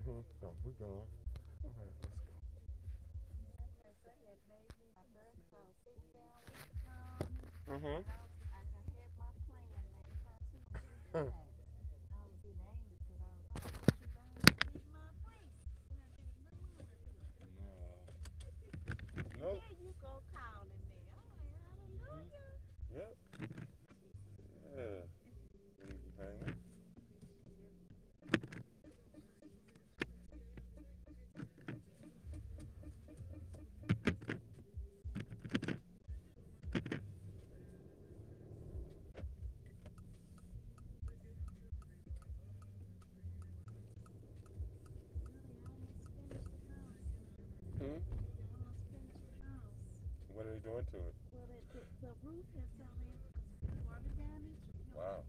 So we're going. All right, let's go. Mm-hmm. Nope. Yep. Yeah. Leave you hanging. Hmm? What are they doing to it? Wow.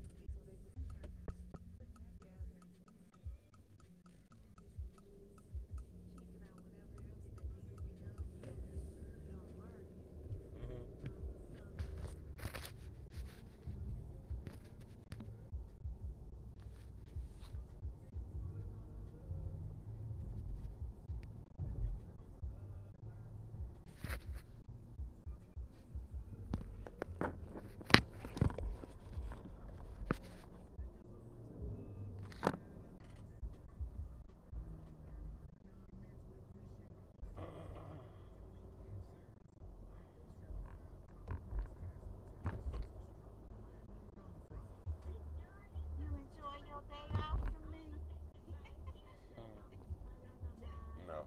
Mm-hmm. No.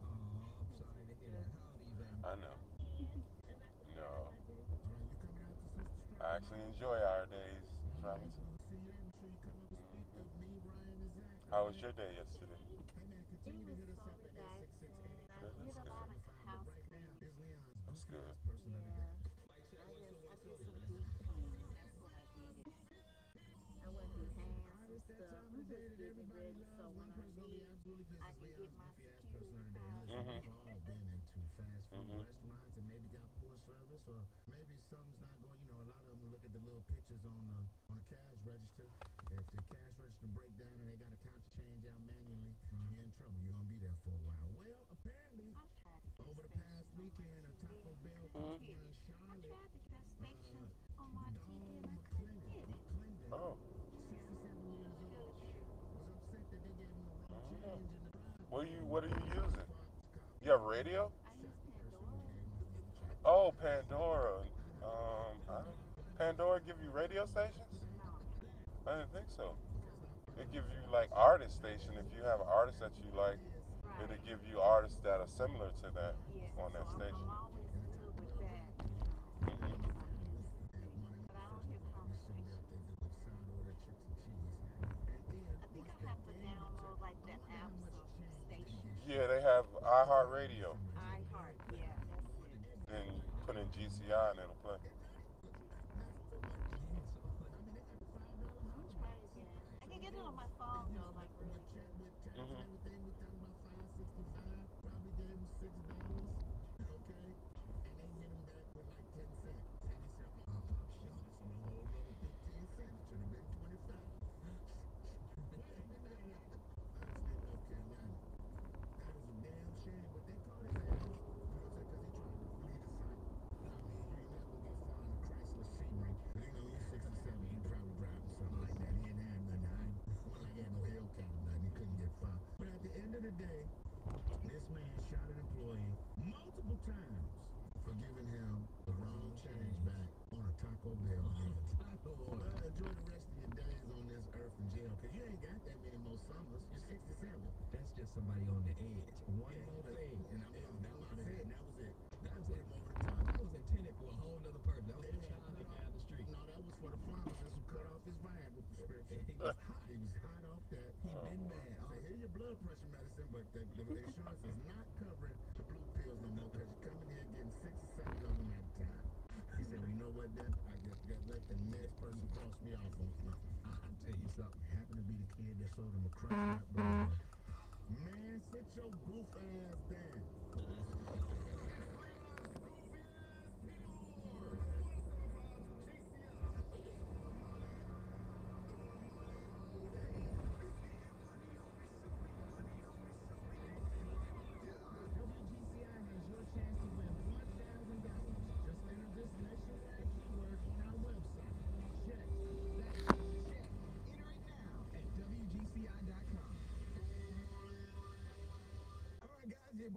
I know. No. I actually enjoy our days traveling. How was your day yesterday? Good. That's good. That's good. Mm-hmm. Mm-hmm. Oh. Oh. What are you using? You have radio? Oh, Pandora. Pandora give you radio stations? I didn't think so. It gives you like artist station. If you have artists that you like, it'll give you artists that are similar to that on that station. Hmm. Yeah, they have iHeartRadio. Then you put in GCI and it'll play. Hmm.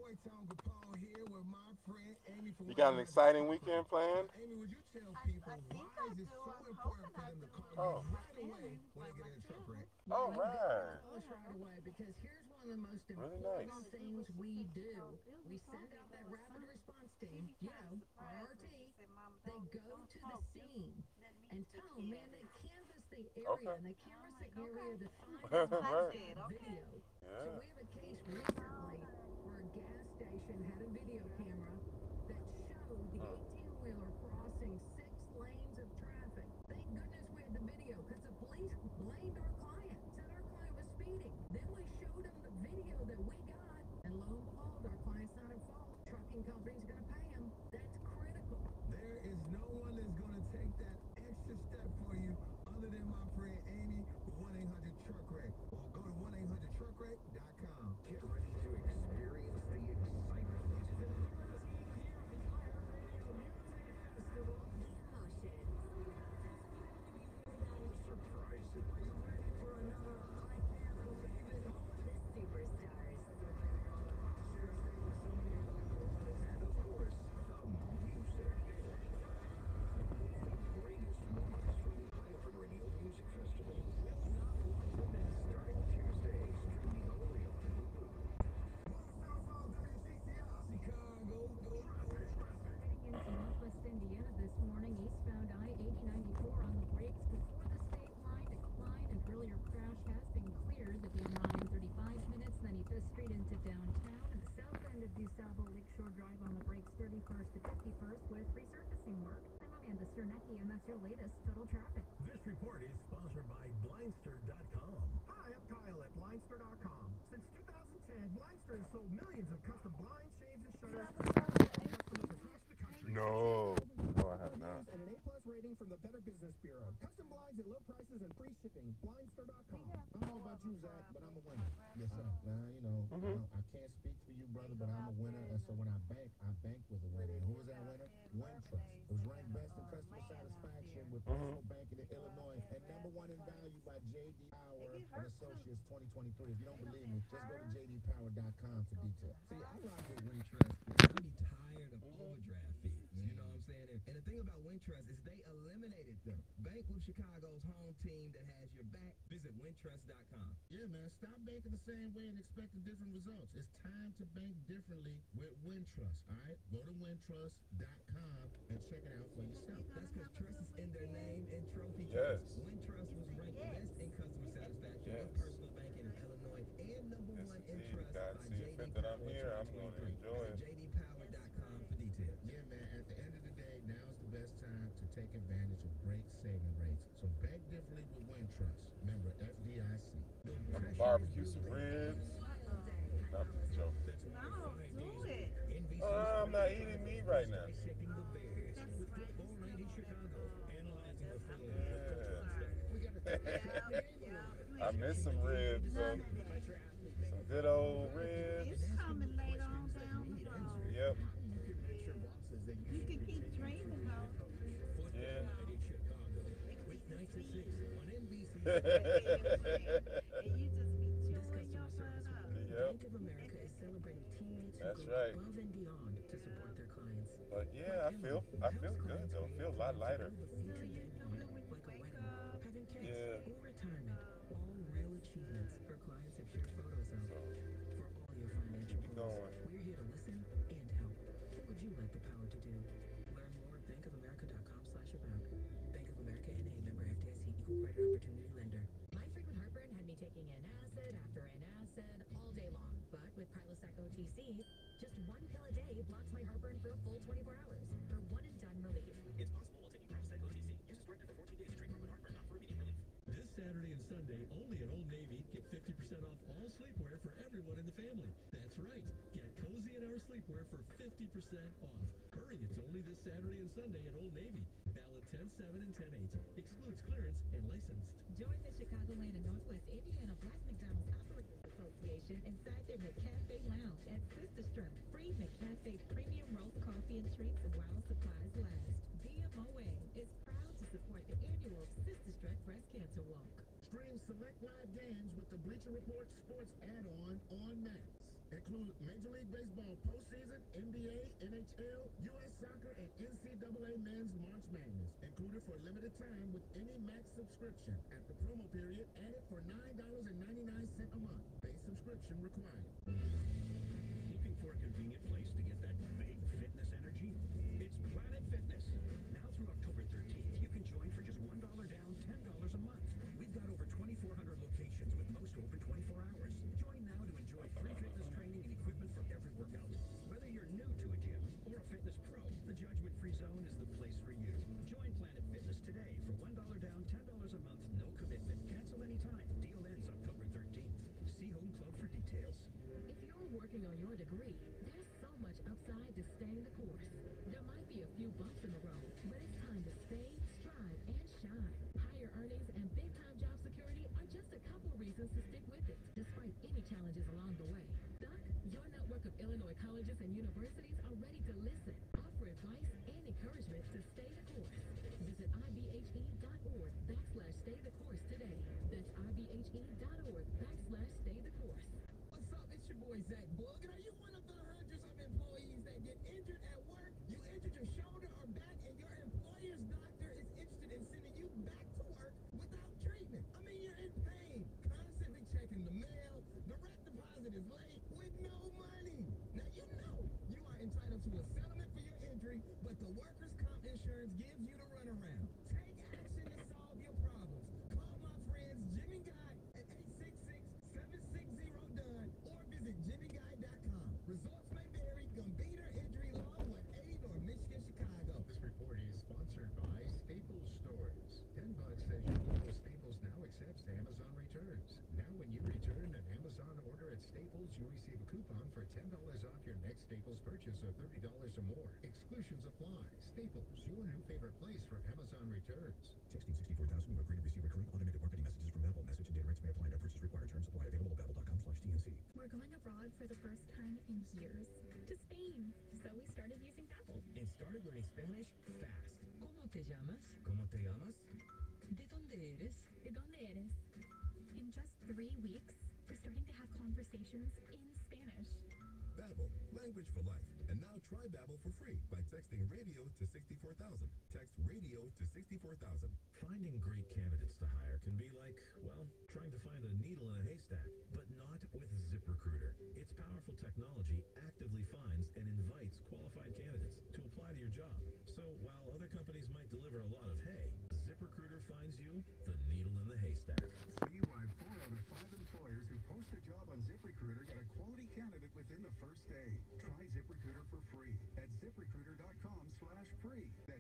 boy Tom Capone here with my friend Amy from You got an 1-800 exciting Truck Route. weekend planned? Amy, would you tell people why is it so important for them to call you Oh, right away when they get in a truck wreck? all Well, you got to right. tell us right away because here's one of the most Really important nice. things we do. We send out that rapid response team, RRT. They go to the scene. And Tom, man, they canvass the area Okay. and they canvass the area to find out Right. video. So Yeah. we have a case recently where a gas station had a video camera that showed the Mm. 18-wheeler crossing 6 lanes of traffic. Thank goodness we had the video because the police blamed our client, said our client was speeding. Then we showed them the video that we got, and lo and behold, our client's not at fault. Trucking company's going to pay him. That's critical. There is no one that's going to take that extra step for you other than my friend Amy with 1-800 Truck Wreck. Or go to 1-800truckwreck.com. Get ready to experience the excitement. Heading into Northwest Indiana this morning, eastbound I-8094 on the brakes before the state line decline. An earlier crash has been cleared. The DNR in 35 minutes, 95th Street into downtown. And the south end of DuSable Lakeshore Drive on the brakes 31st to 51st with resurfacing work. I'm Amanda Cernecki, and that's your latest total traffic. This report is sponsored by Blindster.com. Hi, I'm Kyle at Blindster.com. Since 2010, Blindster has sold millions of custom blinds, shades, and shutters to customers across the country. No. No, I have not. And an A+ rating from the Better Business Bureau. Custom blinds at low prices and free shipping. Blindster.com. I don't know about you, Zach, but I'm a winner. Yes, sir. Now, I can't speak for you, brother, but I'm a winner. And so when I bank with a winner. And who was that winner? Wintrust. It was ranked best in customer satisfaction with personal banking in Illinois and #1 in value by J.D. Power and Associates 2023. If you don't believe me, just go to jdpower.com for details. See, I rock with Wintrust. I be tired of overdraft fees. You know what I'm saying? And the thing about Wintrust is they eliminated them. Bank with Chicago's home team that has your back. Visit Wintrust.com. Yeah, man. Stop banking the same way and expecting different results. It's time to bank differently with Wintrust. All right? Go to Wintrust.com and check it out for yourself. That's because trust is in their name and trophy Yes. case. Wintrust was ranked best in customer satisfaction Yes. with personal banking in Illinois and #1 in Indeed. trust God, by see it J.D. fit that I'm Power here. I'm going to 2023. enjoy it. Visit jdpower.com for details. Yeah, man. At the end of the day, now is the best time to take advantage of great saving rates. So bank differently with Wintrust. Member FDIC. I'm gonna barbecue some ribs. No, I'm just joking. No, do it. I'm not eating meat right now. Yeah. I miss some ribs, some good old ribs. It's coming later on down the road. Yep. You can keep dreaming though. Yeah. And you just be chewing your butt up. Yep. Bank of America is celebrating teammates who That's go right. above and beyond to support their clients. But yeah, I feel good though. I feel a lot lighter. The future they want, like a wedding, having kids, Yeah. or retirement. All real achievements our clients have shared photos of. So For all your financial keep goals, going. we're here to listen and help. What would you like the power to do? Learn more at bankofamerica.com/about. Bank of America N.A. member FDIC equal credit opportunity lender. My frequent heartburn had me taking antacid after antacid all day long. But with Prilosec OTC, just one pill a day blocks my heartburn for a full 24 hours for one and done relief. It's possible while taking Prilosec OTC. Use as directed for 14 days to treat common heartburn, not for immediate relief. This Saturday and Sunday, only at Old Navy, get 50% off all sleepwear for everyone in the family. That's right. Get cozy in our sleepwear for 50% off. Hurry, it's only this Saturday and Sunday at Old Navy. Valid 10/7 and 10/8. Excludes clearance and licensed. Join the Chicagoland and Northwest Indiana Black McDonald's Operators Association inside their McCafe Lounge at Sisterstrom. Free McCafe premium roast coffee and treats while supplies last. BMOA is proud to support the annual Sisterstrom Breast Cancer Walk. Stream select live games with the Bleacher Report Sports add-on on Max. Include Major League Baseball postseason, NBA, NHL, U.S. Soccer, and NCAA Men's March Madness. Included for a limited time with any Max subscription. At the promo period, added for $9.99 a month. Base subscription required. Looking for a convenient place to get that big fitness energy? It's Planet Fitness. Now through October 13th, you can join for just $1 down, $10 a month. We've got over 2,400 locations with most open 24 hours. Join now to enjoy free fitness training and equipment for every workout. Whether you're new to a gym or a fitness pro, the Judgment-Free Zone is the place for you. Join Planet Fitness today for $1 down, $10 a month, no commitment. Cancel anytime. Deal ends October 13th. See Home Club for details. If you're working on your degree, there's so much upside to staying the course. There might be a few bumps in the road, but it's time to stay, strive, and shine. Higher earnings and big-time job security are just a couple reasons to stick with it, despite any challenges along the way. Duck, your network of Illinois colleges and universities are ready to listen, offer advice, and encouragement to stay the course. Visit ibhe.org/stay the course today. That's ibhe.org/stay the course. What's up? It's your boy Zach Boog, and are you one of the hundreds of employees that get injured at work? You injured your shoulder or back, and your employer's doctor is interested in sending you back to work without treatment. I mean, you're in pain, constantly checking the mail, direct deposit is late with no money. Now you know you are entitled to a settlement for your injury, but the workers' comp insurance gives you the runaround. Take action to solve your problems. Call my friends Jimmy Guy at 866-760-DONE or visit jimmyguy.com. Results may vary. Gambita Injury Law, 180 North Michigan, Chicago. This report is sponsored by Staples Stores. $10 says your local Staples now accepts Amazon returns. Now when you return an Amazon order at Staples, you receive a coupon for $10 off your next Staples purchase of $30 or more. Exclusions apply. Staples, your new favorite place for Amazon returns. Texting 64,000, you agree to receive recurring automated marketing messages from Babbel. Message and data rates may apply. No purchase required. Terms apply. Available at babbel.com/TNC. We're going abroad for the first time in years to Spain, so we started using Babbel. And started learning Spanish fast. ¿Cómo te llamas? ¿Cómo te llamas? ¿De dónde eres? ¿De dónde eres? In just 3 weeks, we're starting to have conversations in Spanish. Babbel, language for life. And now try Babbel for free by texting radio to 64,000. Text radio to 64,000. Finding great candidates to hire can be like, well, trying to find a needle in a haystack, but not with ZipRecruiter. Its powerful technology actively finds and invites qualified candidates to apply to your job. So while other companies might deliver a lot of hay, ZipRecruiter finds you the needle in the haystack. See why 4 out of 5 employers who post a job on ZipRecruiter get a quality candidate within the first day. Try ZipRecruiter for free at ZipRecruiter.com/free. That's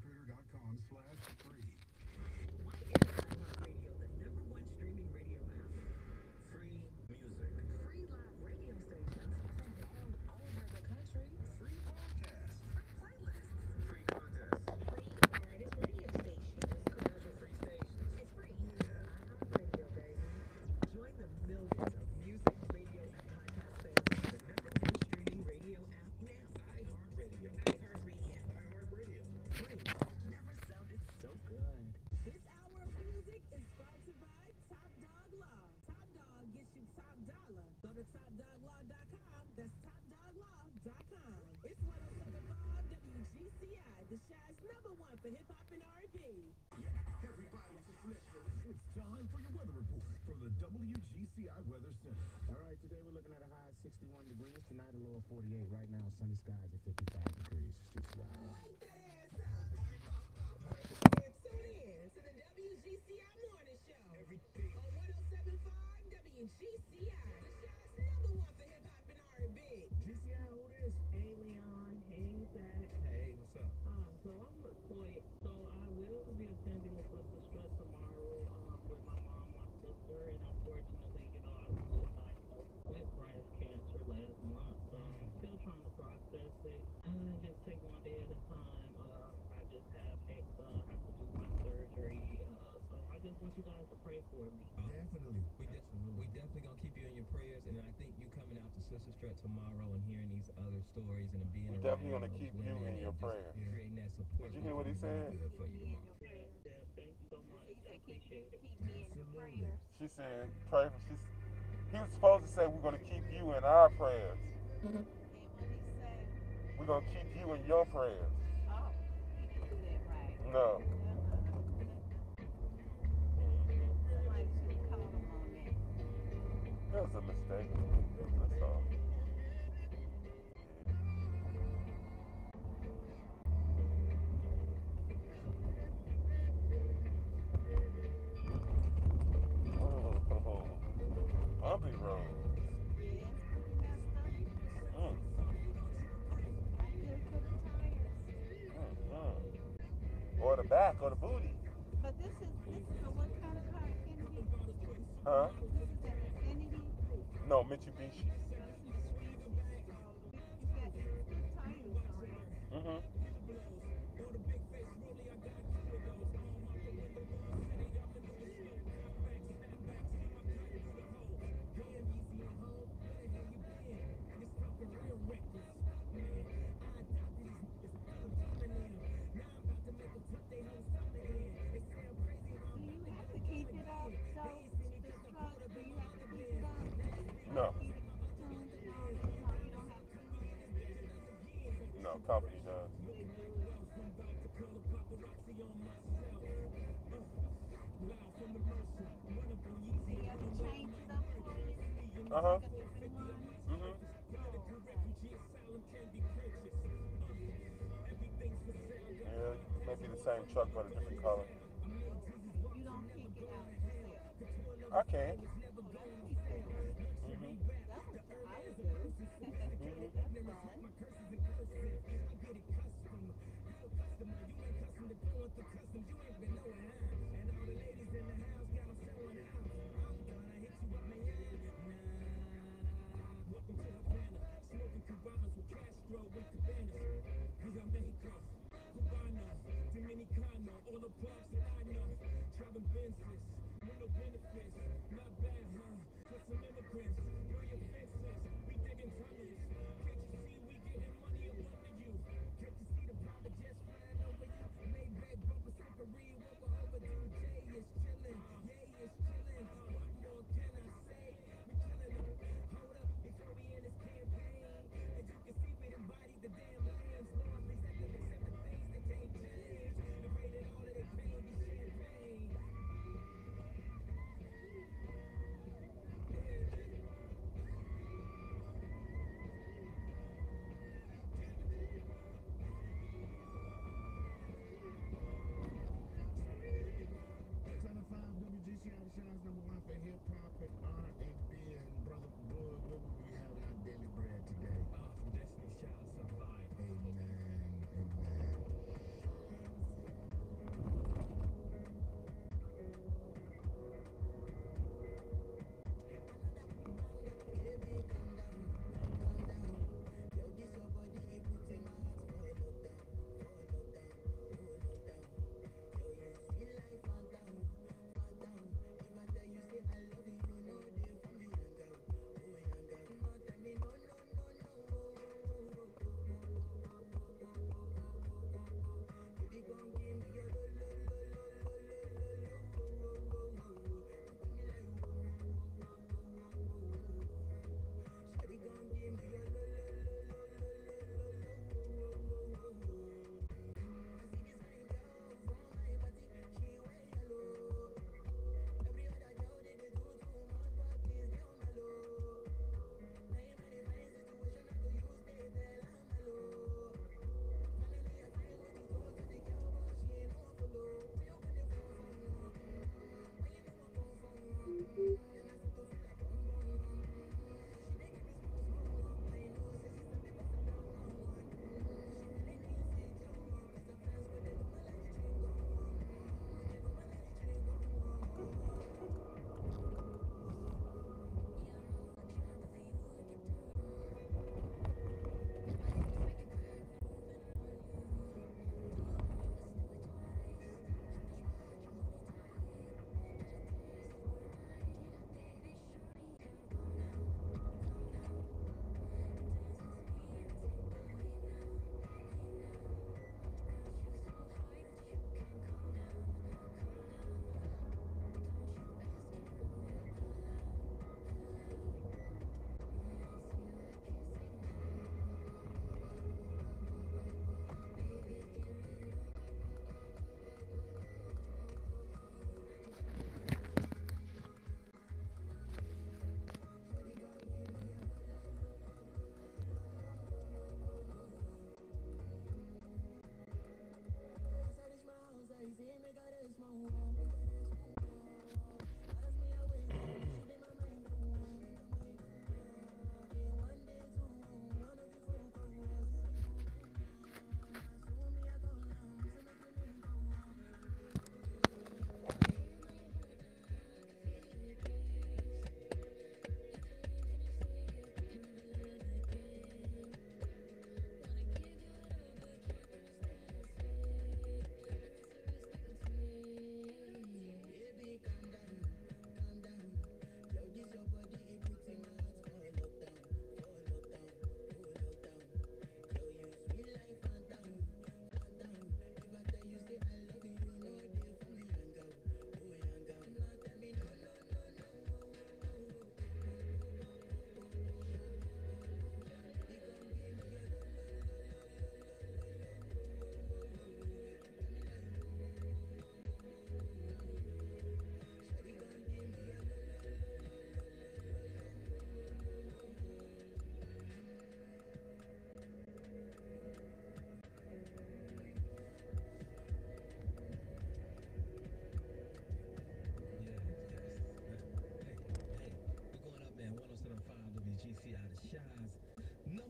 ZipRecruiter.com/free. Why is iHeartRadio the #1 streaming radio app? Free music. Free live radio stations from all over the country. Free podcasts. Free playlists. Free contests. Free artist radio stations. Commercial-free stations. It's free. iHeartRadio, baby. Join the millions of music, radio, and podcast fans on the #1 streaming radio app now. iHeartRadio. iHeartRadio. iHeartRadio. Free. Never sounded so good. This hour of music is sponsored by Top Dog Law. Top Dog gets you top dollar. Go to topdoglaw.com. That's topdoglaw.com. It's 107.5 WGCI, the Shy's #1 for hip hop and R&B. Everybody, it's time for your weather report from the WGCI Weather Center. All right, today we're looking at a high of 61 degrees. Tonight a low of 48. Right now, sunny skies at 55 degrees. It's too wild. Light that ass up. And tune in to the WGCI Morning Show on 107.5 WGCI, the Shy's #1 for hip hop and R&B. GCI, who this? Hey Leon, hey Zach. Hey, what's up? So I'm Latoya. So I will be attending the Sister Stress tomorrow with my mom, my sister, and unfortunately, I was diagnosed with breast cancer last month. So I'm still trying to process it. Just take one day at a time. I just have to do my surgery. So I just want you guys to pray for me. Definitely. We definitely gonna keep you in your prayers, and I think you coming out to Sister Stretch tomorrow and hearing these other stories and being We around definitely gonna those keep you women in your and just prayers. creating that support. Did you hear what he group will be said? good for you tomorrow. Yeah, thank you so much. I appreciate it. She said, pray for, he He was supposed to say, we're going to keep you in our prayers. And what he say? We're going to keep you in your prayers. Oh, he didn't do that right. No. Somebody should have called him on that. That was a mistake. That's all. Oh, bumpy road. Yeah, it's pretty messed up. Mm, Not good for the tires. Or the back, or the booty. But this is a what kind of car? Infinity? Huh? This is an Infinity? No, Mitsubishi. You got good tires on it. Mm-hmm. Do you have to keep it up, though? This truck, do you have to keep it up? No. Keep it tuned and all that? No, you don't have to. No, company does. They do it. They have to change it up for you? Uh-huh. Like a different one? Mm-hmm. Yeah, maybe the same truck, but a different color. You don't kick it out yourself. I can. You sell. Mm-hmm. That was, I would do. That's fun.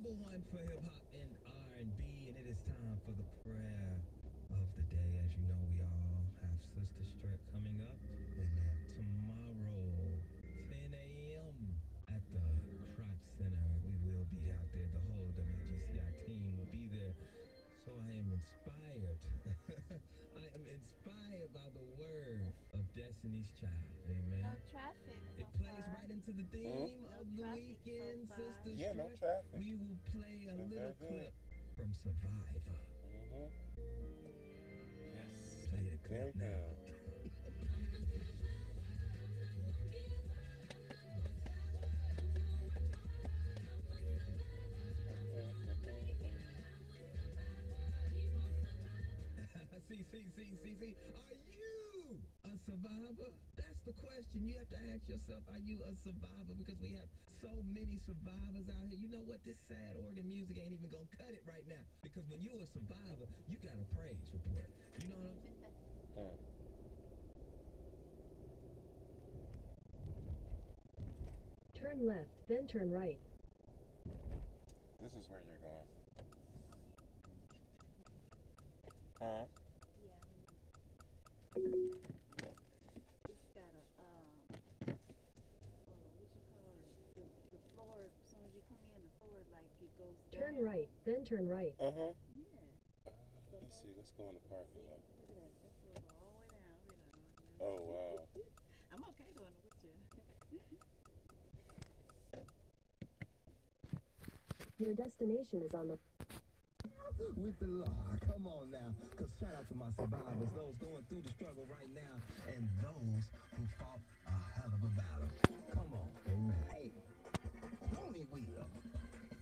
number one for hip hop and R&B, and it is time for the prayer of the day. As you know, we all have Sister Stretch coming up tomorrow, 10 a.m. at the Crop Center. We will be out there. The whole WGCI team will be there. So I am inspired. I am inspired by the word of Destiny's Child. Amen. No traffic. It plays right into the theme of the weekend, Sister Yeah, no Stretch. traffic. We will play a Very little good. clip from Survivor. Yes. Play the There clip we now. go. See. Are you a survivor? That's the question. You have to ask yourself, are you a survivor? Because we have so many survivors out here. You know what? This sad organ music ain't even gonna cut it right now. Because when you're a survivor, you got a praise report. You know what I'm saying? Turn left, then turn right. This is where you're going. Huh? It's got a, what you call it? The floor, as soon as you come in, the floor, like, it goes down. Turn right, then turn right. Uh-huh. Yeah. Let's see. Let's go in the parking lot. Look at that. That floor go all the way down. Oh, wow. I'm okay going with you. Your destination is on the... With the law, come on now. Cause shout out to my survivors, those going through the struggle right now, and those who fought a hell of a battle. Come